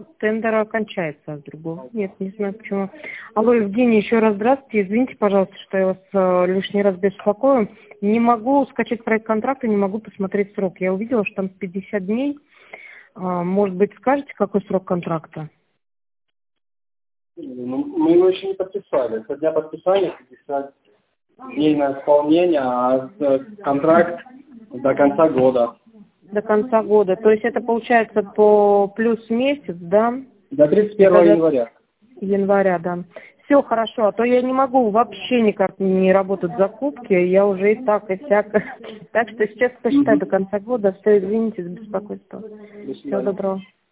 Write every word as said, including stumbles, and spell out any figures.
тендер окончается, а с другого нет, не знаю почему. Алло, Евгений, еще раз здравствуйте. Извините, пожалуйста, что я вас э, лишний раз беспокою. Не могу скачать проект контракта, не могу посмотреть срок. Я увидела, что там пятьдесят дней. А, может быть, скажете, какой срок контракта? Ну, мы его еще не подписали. Со дня подписания пятьдесят дней на исполнение, а контракт до конца года. До конца года. То есть это получается по плюс месяц, да? До тридцать первого января. Января, да. Все хорошо, а то я не могу вообще никак не работать в закупке, я уже и так, и всяко. Так что сейчас посчитаю до конца года. Все, извините за беспокойство. Всего доброго.